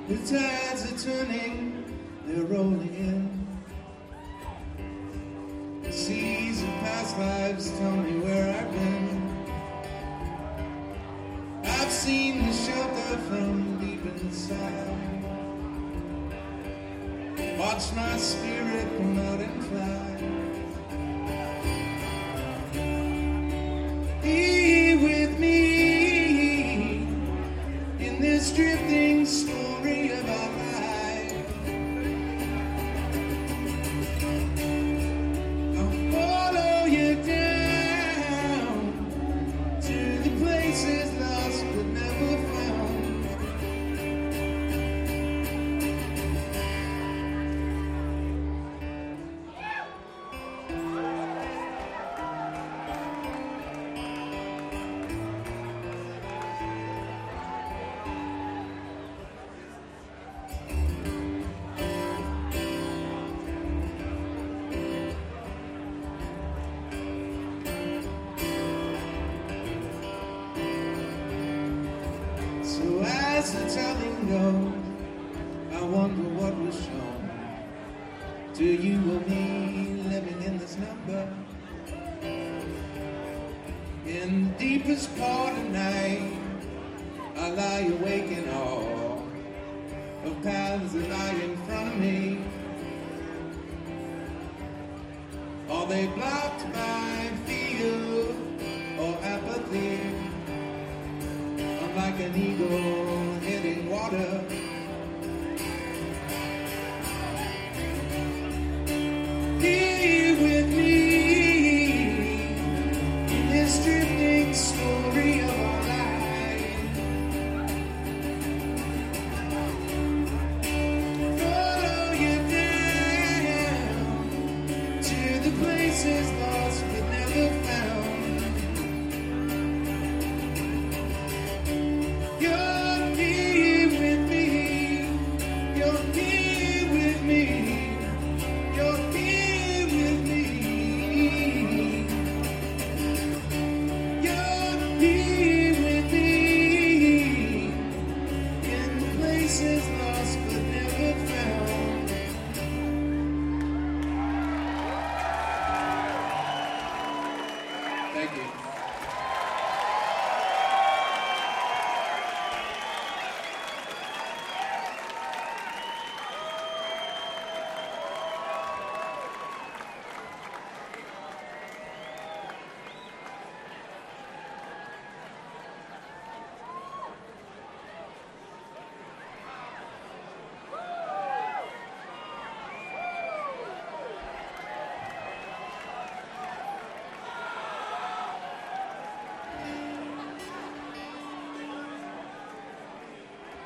The tides are turning, they're rolling in. The seas of past lives tell me where I've been. I've seen the shelter from deep inside. Watch my spirit come out and fly. Be with me in this drifting story of our life. I'll follow you down to the places lost but never found. So as the telling goes, I wonder what was shown to you or me living in this number. In the deepest part of night, I lie awake in awe of paths that lie in front of me. Are they blocked by fear or apathy? I'm like an eagle hitting water.